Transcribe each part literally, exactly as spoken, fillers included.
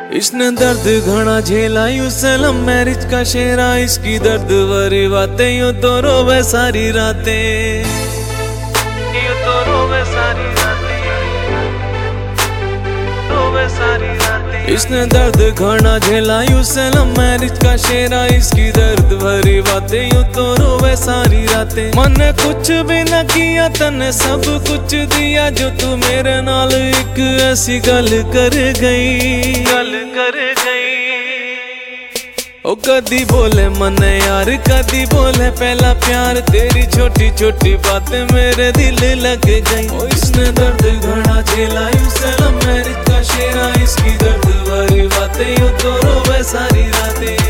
इसने दर्द घना झेला यूं से लव मैरिज का शेरा, इसकी दर्द भरी बातें यूं तो रोवे सारी रातें, यूं तो रोवे सारी रातें, रोवे सारी रातें। इसने दर्द घना झेला यूं से लव मैरिज का शेरा, इसकी दर्द भरी बातें यूं तो रोवे सारी रातें। मन कुछ भी न किया तने सब कुछ दिया, जो तू मेरे नाल एक ऐसी गल कर गई, गल कर गई। ओ कदी बोले मन यार, कदी बोले पहला प्यार, तेरी छोटी छोटी बातें मेरे दिल लग गई। ओ इसने दर्द घना झेला यूं से लव मैरिज का शेरा, इसकी दर्द भरी बातें यूं तो रोवे सारी रातें।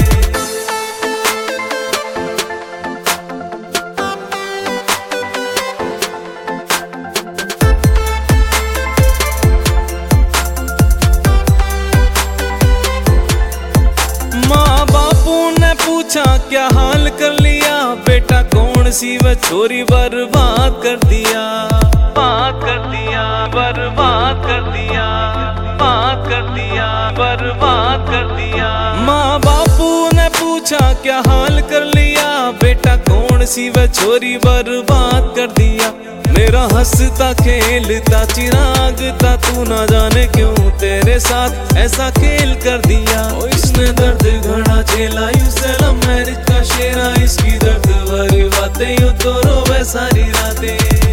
पूछा क्या हाल कर लिया, बेटा कौन सी वह छोरी बर्बाद कर दिया, बात कर दिया, बर्बाद कर दिया, बात कर दिया, बर्बाद कर दिया। माँ बापू ने पूछा क्या हाल कर लिया, बेटा कौन सी वह छोरी बर्बाद कर दिया। मेरा हंसता खेलता चिराग था, तू ना जाने क्यों तेरे साथ ऐसा खेल कर दिया। ओ इसने दर्द घना झेला यूं से लव मैरिज का शेरा, इसकी दर्द भरी बातें यूं तो रोवे सारी रातें।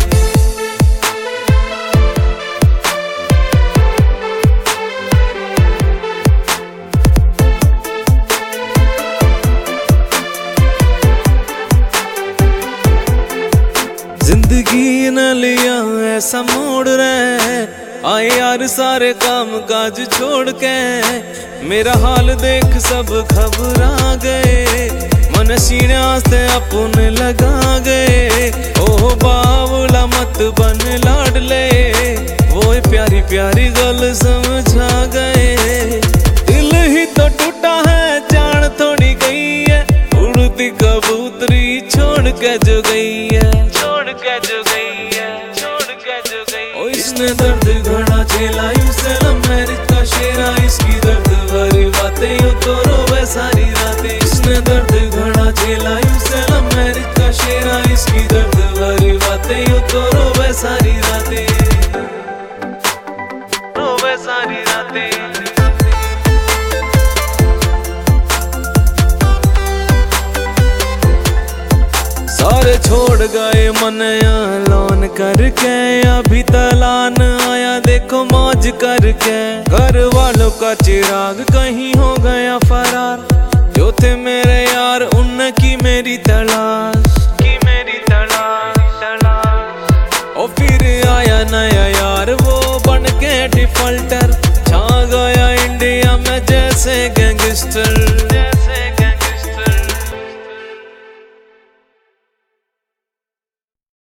जिंदगी न लिया ऐसा मोड़ रहे, आए यार सारे काम काज छोड़ के, मेरा हाल देख सब घबरा गए, मन सीने आस्ते अपने लगा गए। ओह बावला मत बन लाडले, वो प्यारी प्यारी गल समझा गए। दिल ही तो टूटा है जान थोड़ी गई है, उड़ती कबूतरी छोड़ के जो गई है, छोड़ के जो गई है, छोड़ के जो गई। ओ इसने दर्द घना झेला यूं से लव मैरिज का शेरा, इसकी दर्द भरी बातें यूं तो रोवे सारी रातें। इसने दर्द घना झेला यूं से लव मैरिज का शेरा, इसकी दर्द भरी बातें यूं तो रोवे सारी रातें, रोवे सारी रातें। सारे छोड़ गए मन लोन करके, अभी तलान आया देखो मौज करके। घर वालों का चिराग कहीं हो गया फरार, जो थे मेरे यार उनकी मेरी तलाश, की मेरी तलाश, तलाश। और फिर आया नया यार वो बन के डिफॉल्टर, छा गया इंडिया में जैसे गैंगस्टर।